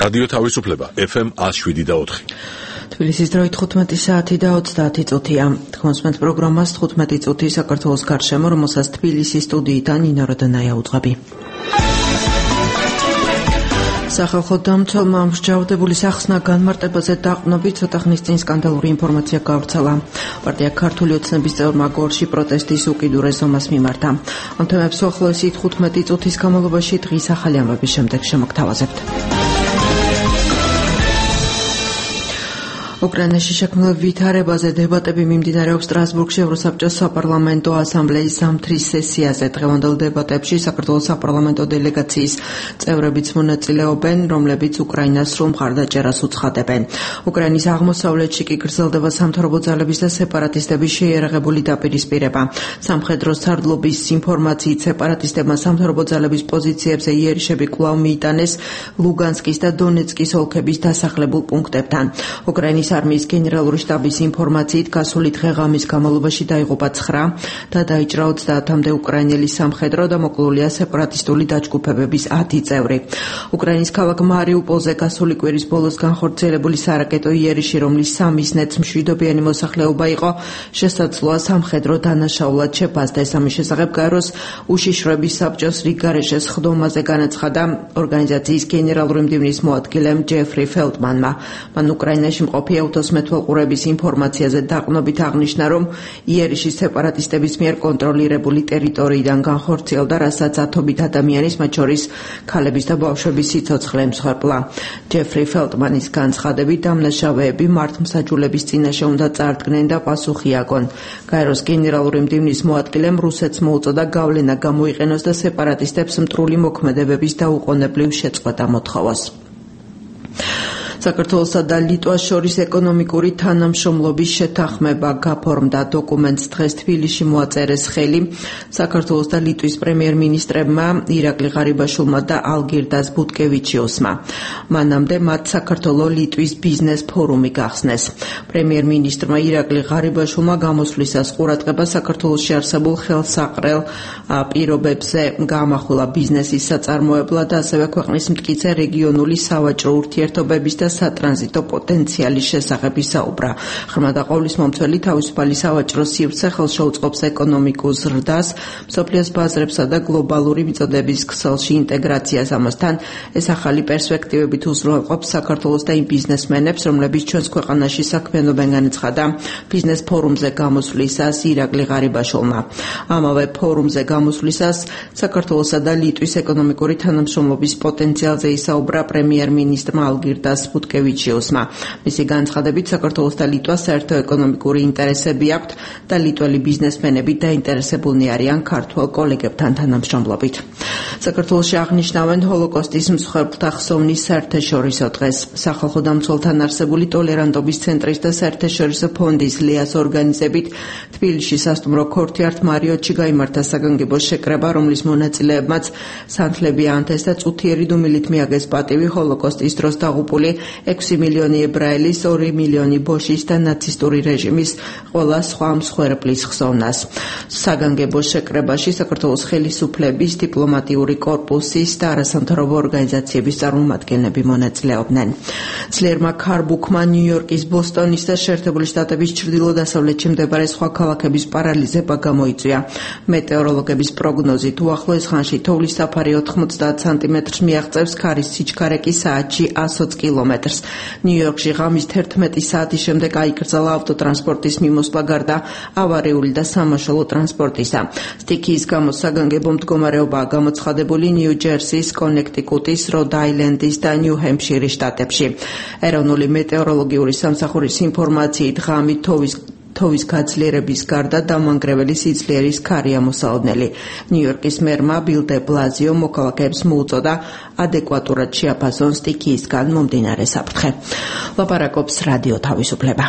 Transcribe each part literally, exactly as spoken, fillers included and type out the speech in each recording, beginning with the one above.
რადიო თავისუფლება ეფ ემ one oh seven და four. თბილისის დროით თხუთმეტი საათი და ოცდაათი წუთია. თქვენს პროგრამას თხუთმეტი წუთი საქართველოს გარშემო, რომელსაც თბილისის სტუდიიდან ნინო როდანაია უძღვები. სახალხო დამცველმა მსჯავრდებული სახსნა განმარტებაზე დაყრდნობით ცოტა ხნის წინ სკანდალური ინფორმაცია გავრცელა. პარტია ქართული ოცნების წევრმა გორში პროტესტის უკიდურეს ზომას მიმართა. ამ თემებს უახლოესი თხუთმეტი წუთის განმავლობაში დღის ახალი ამბების შემდეგ შემოგთავაზებთ. უკრაინაში შექმნილ ვითარებაზე დებატები მიმდინარეობს სტრასბურგში ევროსაბჭოს საპარლამენტო ასამბლეის ზამთრის სესიაზე. დღევანდელ დებატებში საქართველოს საპარლამენტო დელეგაციის წევრებიც მონაწილეობენ, რომლებიც უკრაინას სრულ მხარდაჭერას უცხადებენ. უკრაინის აღმოსავლეთში კი გრძელდება სამთავრობო ძალების და სეპარატისტების შეიარაღებული დაპირისპირება. სამხედრო სარდლობის ინფორმაციით სეპარატისტებმა სამთავრობო ძალების პოზიციებზე იერიშები კვლავ მიიტანეს ლუგანსკის და დონეცკის ოლქების დასახლებულ პუნქტებთან. უკრაინის არმიის გენერალური შტაბის ინფორმაციით გასული დღე-ღამის განმავლობაში დაიღუპა ცხრა და დაიჭრა ოცდაათამდე უკრაინელი სამხედრო და მოკლულია სეპარატისტული დაჯგუფებების ათი წევრი. უკრაინის ქალაქ მარიუპოლზე გასული კვირის ბოლოს განხორციელებული სარაკეტო იერიში, რომლის სამის ნეტს მშვიდობიანი მოსახლეობა იყო, შესაძლოა სამხედრო დანაშაულად შეფასდეს. ამის შესახებ გაეროს უშიშროების საბჭოს რიგარეშეს ხდომაზე განაცხადა ორგანიზაციის გენერალური მდივნის მოადგილემ ჯეფრი ფელტმანმა. მან უკრაინაში მყოფი ათოსმეთვალყურების ინფორმაციაზე დაყრდნობით აღნიშნა, რომ იერიში სეპარატისტების მიერ კონტროლირებული ტერიტორიიდან განხორციელდა, რასაც ათობით ადამიანის, მათ შორის ქალების და ბავშვების სიცოცხლე ემსხვერპლა. ჯეფრი ფელტმანის განცხადებით, დამნაშავეები მართლმსაჯულების წინაშე უნდა წარდგნენ და პასუხი აგონ. გაეროს გენერალური მდივნის მოადგილემ რუსეთს მოუწოდა გავლენა გამოიყენოს და სეპარატისტებს მტრული მოქმედებების დაუყოვნებლივ შეწყვეტა მოთხოვოს. საქართველოსა და ლიტვას შორის ეკონომიკური თანამშრომლობის შეთანხმება გაფორმდა. დოკუმენტს დღეს თბილისში მოაწერეს ხელი საქართველოს და ლიტვის პრემიერ-მინისტრებმა ირაკლი ღარიბაშვილმა და ალგირდას ბუტკევიჩიუსმა. მანამდე მათ საქართველო-ლიტვის ბიზნეს ფორუმი გახსნეს. პრემიერ-მინისტრმა ირაკლი ღარიბაშვილმა გამოსვლისას ყურადღება საქართველოში არსებულ ხელსაყრელ პირობებზე გაამახვილა ბიზნესის საწარმოებლად და ასევე ქვეყნის მტკიცე რეგიონული სავაჭრო ურთიერთობების და სატრანზიტო პოტენციალის შესახებ ისაუბრა. ღრმა და ყოვლის მომცველი თავისუფალი სავაჭრო სივრცე ხელს შეუწყობს ეკონომიკურ ზრდას, მსოფლიოს ბაზრებსა და გლობალური მიწოდების ქსელში ინტეგრაციას. ამასთან ეს ახალი პერსპექტივებით უზრუნველყოფს საქართველოს და იმ ბიზნესმენებს, რომლებიც ჩვენს ქვეყანაში საქმიანობენ, განაცხადა ბიზნეს ფორუმზე გამოსვლისას ირაკლი ღარიბაშვილმა. ამავე ფორუმზე გამოსვლისას საქართველოსა და ლიტვის ეკონომიკური თანამშრომლობის პოტენციალზე ისაუბრა პრემიერ-მინისტრმა ალგირდას ბუტკევიჩიუსმა. მისი განცხადებით, საქართველოს და ლიტვას საერთო ეკონომიკური ინტერესები აქვთ და ლიტველი ბიზნესმენები დაინტერესებულნი არიან ქართველ კოლეგებთან თანამშრომლობით. საქართველოში აღნიშნავენ ჰოლოკოსტის მსხვერპლთა ხსოვნის საერთაშორისო დღეს. სახალხო დამცველთან არსებული ტოლერანტობის ცენტრის და საერთაშორისო ფონდის ლეას ორგანიზებით თბილისში სასტუმრო ქორთიართ მარიოტში გაიმართა საგანგებო შეკრება, რომლის მონაწილეებმაც სანთლები აანთეს და წუთიერი დუმილით მიაგეს პატივი ჰოლოკოსტის დროს დაღუპული ექვსი მილიონი ებრაელის, ორი მილიონი ბოშის და ნაცისტური რეჟიმის ყველა სხვა მსხვერპლის ხსოვნას. საგანგებო შეკრებაში საქართველოს ხელისუფლების, დიპლომატიური კორპუსის და არასამთავრობო ორგანიზაციების წარმომადგენლები მონაწილეობდნენ. ძლიერმა ქარბუქმა ნიუ-იორკის, ბოსტონის და შეერთებული შტატების ჩრდილო-დასავლეთში მდებარე სხვა ქალაქების პარალიზება გამოიწვია. მეტეოროლოგების პროგნოზით უახლოეს ხანში თოვლის საფარი ოთხმოცდაათ სანტიმეტრს მიაღწევს, ქარის სიჩქარე კი საათში ას კილომეტრს. ნიუ-იორკში ღამის თერთმეტი საათის შემდეგ აიკრძალა ავტოტრანსპორტის მიმოსვლა გარდა ავარიული და სამაშველო ტრანსპორტისა. სტიქიის გამო საგანგებო მდგომარეობაა გამოცხადებული ნიუ-ჯერსის, კონექტიკუტის, როდ-აილენდის და ნიუ-ჰემფშირის შტატებში. ეროვნული მეტეოროლოგიური სამსახურის ინფორმაციით ღამით თოვის თოვის გაძლიერების გარდა დამანგრეველი სიძლიერის ქარია მოსალოდნელი. ნიუ-იორკის მერმა ბილ დე ბლაზიო მოქალაქეებს მოუწოდა ადეკვატურად შეაფასონ სტიქიისგან მომდინარე საფრთხე. ლაპარაკობს რადიო თავისუფლება.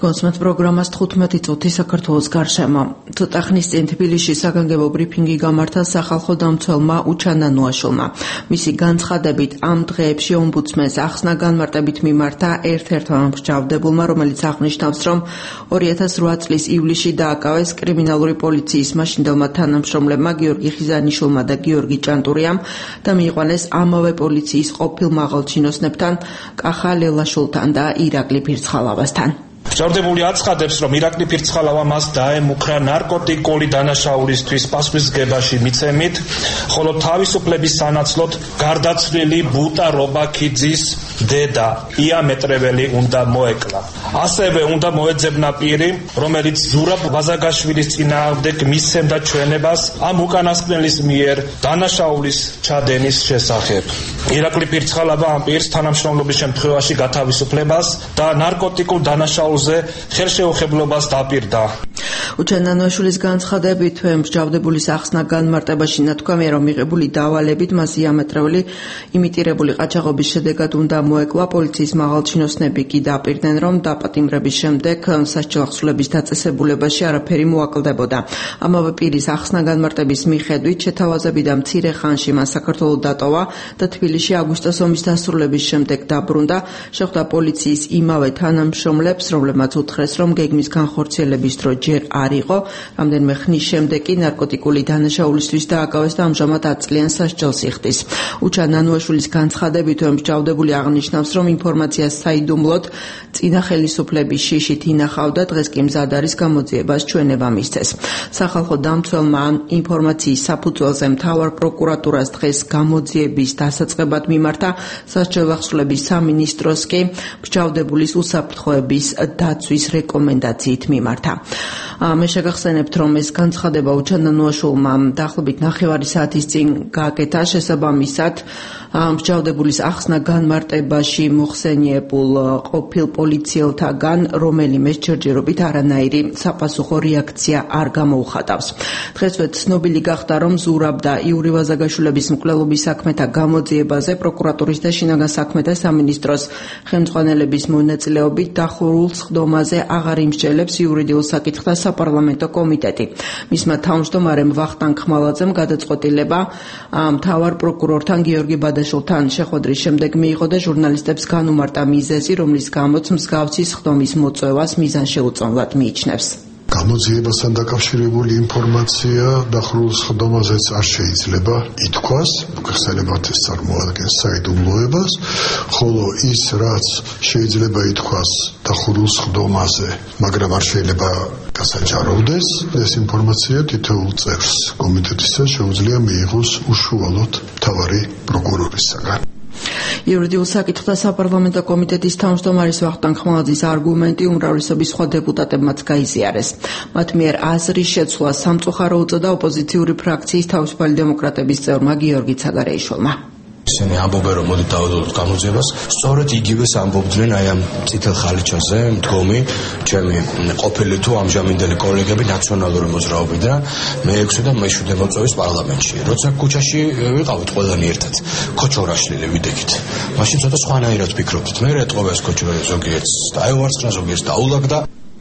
თქვენს პროგრამას თხუთმეტი წუთი საქართველოს გარშემო. ცოტა ხნის წინ თბილისში საგანგებო ბრიფინგი გამართა სახალხო დამცველმა უჩან ნანუაშვილმა. მისი განცხადებით ამ დღეებში ომბუდსმენს ახსნა განმარტებით მიმართა ერთ-ერთმა მსჯავრდებულმა, რომელიც აღნიშნავს, რომ ორი ათას რვა წლის ივლისში დააკავეს კრიმინალური პოლიციის მაშინდელმა თანამშრომლებმა გიორგი ხიზანიშვილმა და გიორგი ჭანტურიამ და მიიყვანეს ამავე პოლიციის ყოფილ მაღალჩინოსნებთან კახა ლელაშვილთან და ირაკლი ფირცხალავასთან. Მსჯავრდებული აცხადებს, რომ ირაკლი ფირცხალავა მას დაემუქრა ნარკოტიკული დანაშაულისთვის პასუხისმგებაში მიცემით, ხოლო თავისუფლების სანაცვლოდ გარდაცვლილი ბუტა რობაქიძის დედა იამეტრეველი უნდა მოეკლა. ასევე უნდა მოეძებნა პირი, რომელიც ზურაბ ვაზაგაშვილის წინააღმდეგ მისცემდა ჩვენებას ამ უკანასკნელის მიერ დანაშაულის ჩადენის შესახებ. ირაკლი ფირცხალავა ამ პირს თანამშრომლობის შემთხვევაში გათავისუფლებას და ნარკოტიკულ დანაშაულს ხელშეუხებლობას დაპირდა. უჩან ნანუაშვილის განცხადებით მსჯავრდებულის ახსნა განმარტებაში ნათქვამია, რომ მიღებული დავალებით მას იამეტრეული იმიტირებული ყაჩაღობის შედეგად უნდა მოეკლა. პოლიციის მაღალჩინოსნები კი დაპირდნენ, რომ დაპატიმრების შემდეგ სასჯელახსულების დაწესებულებაში არაფერი მოაკლდებოდა. ამავე პირის ახსნა განმარტების მიხედვით შეთავაზები და მცირე ხანში მას საქართველოს დატოვა და თბილისში აგვისტოს ომის დასრულების შემდეგ დაბრუნდა. შეხვდა პოლიციის იმავე თანამშრომლებს, რომლებმაც უთხრეს, რომ გეგმის განხორციელების დრო ჯერ არ იყო. რამდენიმე ხნის შემდეგ კი ნარკოტიკული დანაშაულისთვის დააკავეს და ამჟამად აწლიან სასჯელს იხდის. უჩან ნანუაშვილის განცხადებით მსჯავრდებული აღნიშნავს, რომ ინფორმაციას საიდუმლოდ წინა ხელისუფლების შიშით ინახავდა, დღეს კი მზად არის გამოძიებას ჩვენება მისცეს. სახალხო დამცველმა ამ ინფორმაციის საფუძველზე მთავარ პროკურატურას დღეს გამოძიების დასაწყებად მიმართა. სასჯელახსულების სამინისტროს კი მსჯავრდებულის უსაფრთხოების დაცვის რეკომენდაციით მიმართა. მე შეგახსენებთ, რომ ეს განცხადება უჩან ნანუაშვილმა დაახლოებით ნახევარი საათის წინ გააკეთა. შესაბამისად, მსჯავრდებულის ახსნა განმარტებაში მოხსენიებულ ყოფილ პოლიციელთაგან რომელიმეს ჯერჯერობით არანაირი საპასუხო რეაქცია არ გამოუხატავს. დღესვე ცნობილი გახდა, რომ ზურაბ და იური ვაზაგაშვილების მკვლელობის საქმეთა გამოძიებაზე პროკურატურის და შინაგან საქმეთა სამინისტროს ხელმძღვანელების მონაწილეობით დახურულ სხდომაზე აღარ იმსჯელებს იურიდიულ საკითხთა საპარლამენტო კომიტეტი. მისმა თავმჯდომარემ ვახტანგ ხმალაძემ გადაწყვეტილება მთავარ პროკურორთან გიორგი ბადაშვილთან შეხვედრის შემდეგ მიიღო და ჟურნალისტებს განუმარტა მიზეზი, რომლის გამოც მსგავსი სხდომის მოწვევას მიზანშეუწონლად მიიჩნევს. გამოძიებასთან დაკავშირებული ინფორმაცია დახურულ სხდომაზეც არ შეიძლება ითქვას, უხსენებათ ეს წარმოადგენს საიდუმლოებას, ხოლო ის, რაც შეიძლება ითქვას დახურულ სხდომაზე, მაგრამ არ შეიძლება გასაჯაროვდეს, ეს ინფორმაცია თითოეულ წევრს კომიტეტისა შეუძლია მიიღოს უშუალოდ მთავარი პროკურორისაგან. იურიდიულ საკითხთა საპარლამენტო კომიტეტის თავმჯდომარის ვახტანგ ხმალაძის არგუმენტი უმრავლესობის სხვა დეპუტატებმაც გაიზიარეს. მათ მიერ აზრის შეცვლას სამწუხარო უწოდა ოპოზიციური ფრაქციის თავისუფალი დემოკრატების წევრმა გიორგი ცაგარეიშვილმა. ისინი ამბობენ, რომ მოდით დავადოთ გამოძიებას, სწორედ იგივეს ამბობდნენ აი ამ წითელ ხალიჩაზე მდგომი ჩემი ყოფილი თუ ამჟამინდელი კოლეგები ნაციონალური მოძრაობიდან მეექვსე და მეშვიდე მოწვევის პარლამენტში. როცა ქუჩაში ვიყავით ყველანი ერთად, ქოჩორაშლილი ვიდექით. მაშინ ცოტა სხვანაირად ფიქრობთ. მე ეტყობა ეს ქოჩორი ზოგიერთს დაევარცხნა, ზოგიერთს დაულაგდა.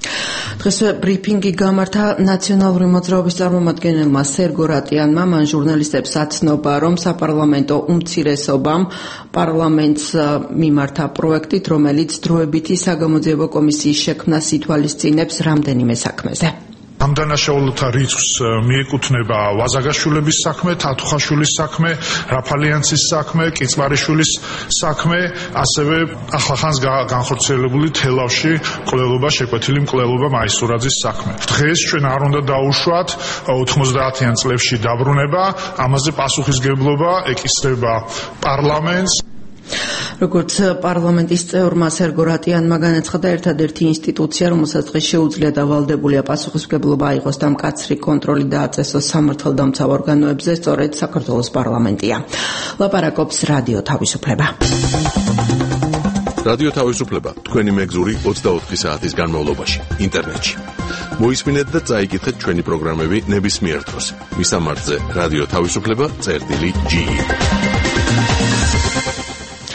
დღესვე ბრიფინგი გამართა ნაციონალური მოძრაობის წარმომადგენელმა სერგო რატიანმა. მან ჟურნალისტებს აცნობა, რომ საპარლამენტო უმცირესობამ პარლამენტს მიმართა პროექტით, რომელიც დროებითი საგამოძიებო კომისიის შექმნას ითვალისწინებს რამდენიმე საქმეზე. ამ დანაშაულთა რიცხვს მიეკუთვნება ვაზაგაშვილების საქმე, თათუხაშვილის საქმე, რაფალიანცის საქმე, კიცმარიშვილის საქმე, ასევე ახლახანს განხორციელებული თელავში მკვლელობა, შეკვეთილი მკვლელობა მაისურაძის საქმე. დღეს ჩვენ არ უნდა დაუშვათ ოთხმოცდაათიან წლებში დაბრუნება, ამაზე პასუხისგებლობა ეკისრება პარლამენტს. როგორც პარლამენტის წევრმა სერგო რატიანმა განაცხადა, ერთადერთი ინსტიტუცია, რომელსაც დღეს შეუძლია და ვალდებულია პასუხისმგებლობა აიღოს და მკაცრი კონტროლი დააწესოს სამართალდამცავ ორგანოებზე, სწორედ საქართველოს პარლამენტია. ლაპარაკობს რადიო თავისუფლება. რადიო თავისუფლება თქვენი მეგზური ოცდაოთხი საათის განმავლობაში ინტერნეტში. მოისმინეთ და წაიკითხეთ ჩვენი პროგრამები ნებისმიერ დროს. მისამართზე რადიო თავისუფლება წერტილი ჯი.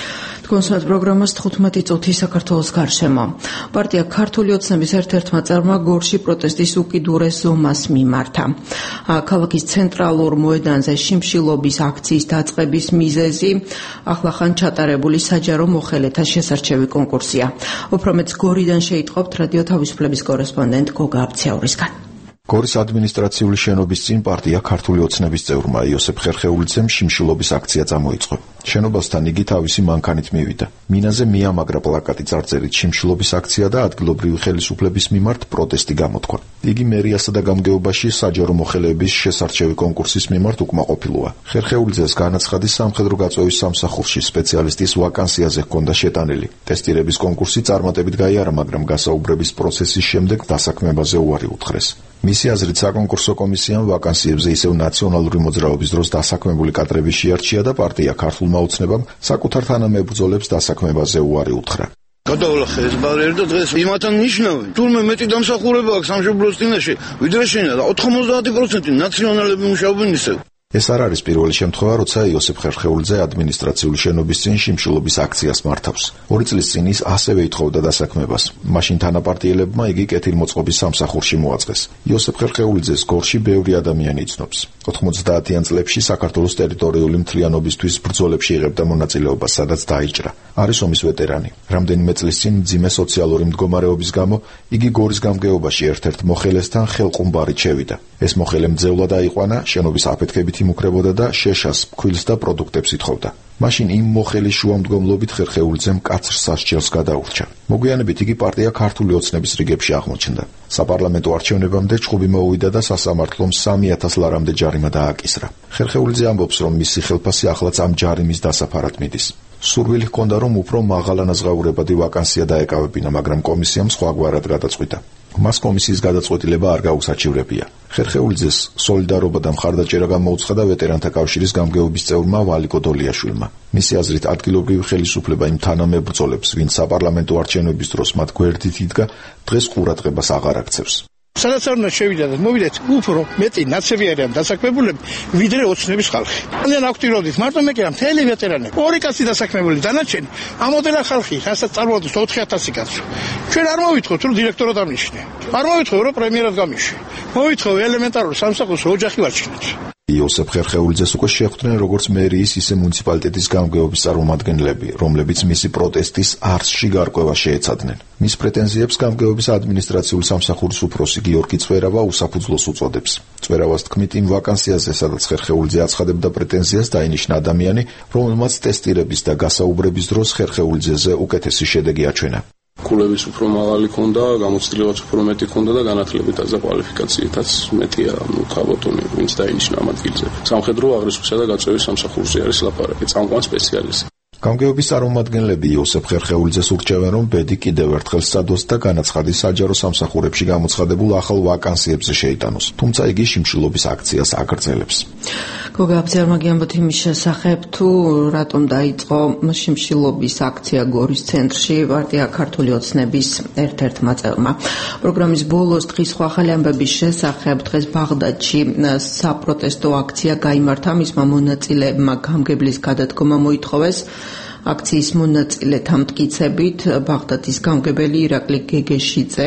კონსულტ პროგრამას თხუთმეტი წუთი საქართველოს გარშემო. პარტია ქართული ოცნების ერთ-ერთმა წევრმა გორში პროტესტის უკიდურეს ზომას მიმართა. ქალაქის ცენტრალურ მოედანზე შიმშილობის აქციის დაწყების მიზეზი ახლახან ჩატარებული საჯარო მოხელეთა შესარჩევი კონკურსია. უფრო მეც გორიდან შეიტყობთ რადიო თავისუფლების კორესპონდენტ გოგა აბციაურისგან. გორის ადმინისტრაციული შენობის წინ პარტია ქართული ოცნების წევრმა იოსებ ხერხეულიძემ შიმშილობის აქცია წამოიწყო. შენობასთან იგი თავისი მანქანით მივიდა. მინაზე მიამაგრა პლაკატი წარწერით შიმშილობის აქცია და ადგილობრივი ხელისუფლების მიმართ პროტესტი გამოთქვა. იგი მერიასა და გამგეობაში საჯარო მოხელეების შესარჩევი კონკურსის მიმართ უკმაყოფილოა. ხერხეულიძეს განაცხადი სამხედრო გაწვევის სამსახურში სპეციალისტის ვაკანსიაზე ჰქონდა შეტანილი. ტესტირების კონკურსი წარმატებით გაიარა, მაგრამ გასაუბრების პროცესის შემდეგ დასაქმებაზე უარი უთხრეს. მისი აზრით, საკონკურსო კომისიამ ვაკანსიებზე ისევ ნაციონალური მოძრაობის დროს დასაქმებული კადრები შეარჩია და პარტია ქართულმა ოცნებამ საკუთარ თანამებრძოლებს დასაქმებაზე უარი უთხრა. გადავლახე ეს ბარიერი და დღეს იმათან ნიშნავენ. თურმე მეტი დამსახურება აქვს სამშობლოს წინაშე, ვიდრე შენია და ოთხმოცდაათი პროცენტი ნაციონალები მუშაობენ ისევ. ეს არ არის პირველი შემთხვევა, როცა იოსებ ხერხეულიძე ადმინისტრაციული შენობის წინ შიმშილობის აქციას მართავს. ორი წლის წინ ის ასევე ითხოვდა დასაქმებას. მაშინ თანაპარტიელებმა იგი კეთილმოწყობის სამსახურში მოაწყეს. იოსებ ხერხეულიძეს გორში ბევრი ადამიანი იცნობს. ოთხმოცდაათიან წლებში საქართველოს ტერიტორიული მთლიანობისთვის ბრძოლებში იღებდა მონაწილეობას, სადაც დაიჭრა. არის ომის ვეტერანი. რამდენიმე წლის წინ მძიმე სოციალური მდგომარეობის გამო იგი გორის გამგეობაში ერთ-ერთ მოხელესთან ხელყუმბარით შევიდა. ეს მოხელე მძევლად აიყვანა, შენობის აფეთქებით იმუქრებოდა და შეშას, ფქვილს და პროდუქტებს ითხოვდა. მაშინ იმ მოხელის შუამდგომლობით ხერხეულიძემ კაცრ სასჯელს გადაურჩა. მოგვიანებით იგი პარტია ქართული ოცნების რიგებში აღმოჩნდა. საპარლამენტო არჩევნებამდე ჭხუბი მოუვიდა და სასამართლომ სამი ათას ლარამდე ჯარიმა დააკისრა. ხერხეულიძე ამბობს, რომ მისი ხელფასი ახლაც ამ ჯარიმის დასაფარად მიდის. სურვილი ჰქონდა, რომ უფრო მაღალანაზღაურებადი ვაკანსია დაეკავებინა, მაგრამ კომისიამ სხვაგვარად გადაწყვიტა. მას კომისიის გადაწყვეტილება არ გაუსაჩივრებია. ხერხეულიძეს სოლიდარობა და მხარდაჭერა გამოუცხადა ვეტერანთა კავშირის გამგეობის წევრმა ვალიკო დოლიაშვილმა. მისი აზრით, ადგილობრივი ხელისუფლება იმ თანამებრძოლებს, ვინც საპარლამენტო არჩევნების დროს მათ გვერდით იდგა, დღეს ყურადღებას აღარ აქცევს. სადაც არ უნდა შევიდა და მოვიდეთ უფრო მეტი ნაცები არიან დასაქმებულები, ვიდრე ოცნების ხალხი. ძალიან აქვტიროვდით, მარტო მე კი არა, მთელი ვეტერანები. ორი კაცი დასაქმებული, დანარჩენი ამოდელა ხალხი, რასაც წარმოადგენს ოთხი ათასი კაცი. ჩვენ არ მოვითხოვთ, რომ დირექტორად ამნიშნე. არ მოვითხოვ, რომ პრემიერად გამიშვი. მოვითხოვ ელემენტარულ სამსახურს ოჯახი ვარჩინოთ. იოსებ ხერხეულიძეს უკვე შეხვდნენ როგორც მერიის, ისე მუნიციპალიტეტის გამგეობის წარმომადგენლები, რომლებიც მისი პროტესტის არსში გარკვევა შეეცადნენ. მის პრეტენზიებს გამგეობის ადმინისტრაციული სამსახურის უფროსი გიორგი წვერავა უსაფუძვლოს უწოდებს. წვერავას თქმით, იმ ვაკანსიაზე, სადაც ხერხეულიძე აცხადებდა პრეტენზიას, დაინიშნა ადამიანი, რომელმაც ტესტირების და გასაუბრების დროს ხერხეულიძეზე უკეთესი შედეგი აჩვენა. კულების უფრო მაღალი ქონდა, გამოცდილებაც უფრო მეტი ქონდა და განათლებითაც და კვალიფიკაციითაც მეტია, ну, ქაბოტონი, ვინც დაინიშნა ამ ადგილზე. სამხედრო აღრიცხვისა და გაწვევის სამსახურზე არის ლაპარაკი, წამყვან სპეციალისტი. გამგეობის წარმომადგენლები იოსებ ხერხეულიძეს ურჩევენ, რომ ბედი კიდევ ერთხელ სცადოს და განაცხადი საჯარო სამსახურებში გამოცხადებულ ახალ ვაკანსიებზე შეიტანოს. თუმცა იგი შიმშილობის აქციას აგრძელებს. გოგა აბციაურმა გიამბოთ იმის შესახებ, თუ რატომ დაიწყო შიმშილობის აქცია გორის ცენტრში პარტია ქართული ოცნების ერთ-ერთმა წევრმა. პროგრამის ბოლოს დღის სხვა ახალი ამბების შესახებ დღეს ბაღდადში საპროტესტო აქცია გაიმართა, მისმა მონაწილეებმა გამგებლის გადადგომა მოითხოვეს. აქციის მონაწილეთა მტკიცებით ბაღდადის გამგებელი ირაკლი გეგეშიძე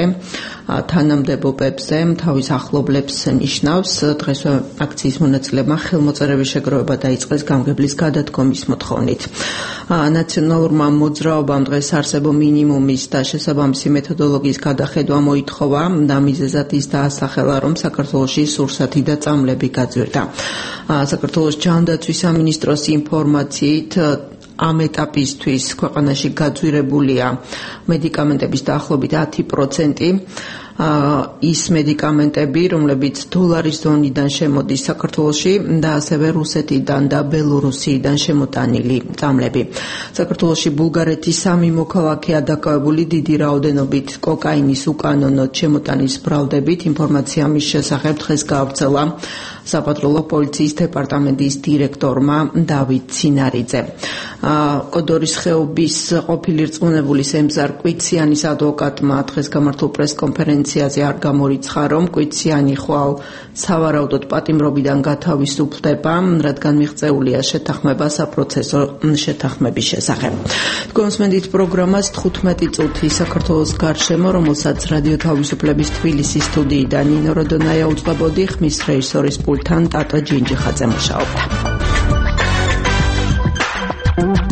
თანამდებობებზე თავის ახლობლებს ნიშნავს. დღესვე აქციის მონაწილეებმა ხელმოწერების შეგროვება დაიწყეს გამგებლის გადადგომის მოთხოვნით. ნაციონალურმა მოძრაობამ დღეს არსებო მინიმუმის და შესაბამისი მეთოდოლოგიის გადახედვა მოითხოვა და მიზეზად ის დაასახელა, რომ საქართველოში სურსათი და წამლები გაძვირდა. საქართველოს ჯანდაცვის სამინისტროს ინფორმაციით ამ ეტაპისთვის ქვეყანაში გაძვირებულია მედიკამენტების დაახლოებით ათი პროცენტი. ის მედიკამენტები, რომლებიც დოლარის ზონიდან შემოდის საქართველოში და ასევე რუსეთიდან და ბელორუსიიდან შემოტანილი წამლები. საქართველოში ბულგარეთის სამი მოქალაქეა დაკავებული დიდი რაოდენობით კოკაინის უკანონოდ შემოტანის ბრალდებით. ინფორმაცია მის შესახებ დღეს გაავრცელა საპატრულო პოლიციის დეპარტამენტის დირექტორმა დავით ცინარიძე. კოდორის ხეობის ყოფილი რწმუნებულის ემზარ კვიციანის ადვოკატმა დღეს გამართულ პრესკონფერენციაზე არ გამორიცხა, რომ კვიციანი ხვალ სავარაუდოდ პატიმრობიდან გათავისუფლდება, რადგან მიღწეულია შეთანხმება საპროცესო შეთანხმების შესახებ. გონსმენდით პროგრამას თხუთმეტი წუთი საქართველოს გარშემო, რომელსაც რადიო თავისუფლების თბილისის სტუდიიდან ნინო როდონაია უწყებოდი, ხმის რეჟისორის პულტთან ტატო ჯინჯიხაძე მუშაობდა.